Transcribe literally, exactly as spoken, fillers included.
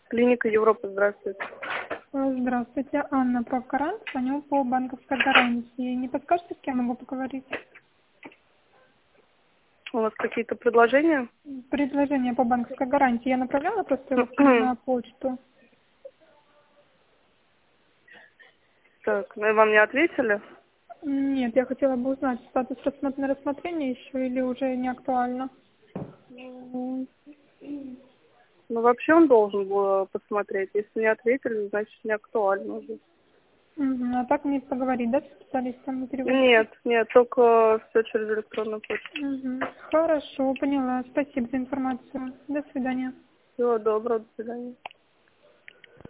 Клиника Европа, здравствуйте. Здравствуйте, Анна Прокарант, звоню по банковской гарантии. Не подскажете, с кем могу поговорить? У вас какие-то предложения? Предложение по банковской гарантии. Я направляла просто его на почту. Так, ну и вам не ответили? Нет, я хотела бы узнать, статус рассмотр- на рассмотрение еще или уже не актуально. Ну, вообще он должен был посмотреть. Если не ответили, значит не актуально уже. Мгм. А так не поговорить, да, с специалистом на переводе? Нет, нет, только все через электронную почту. Мгм. Хорошо, поняла. Спасибо за информацию. До свидания. Всего доброго, до свидания.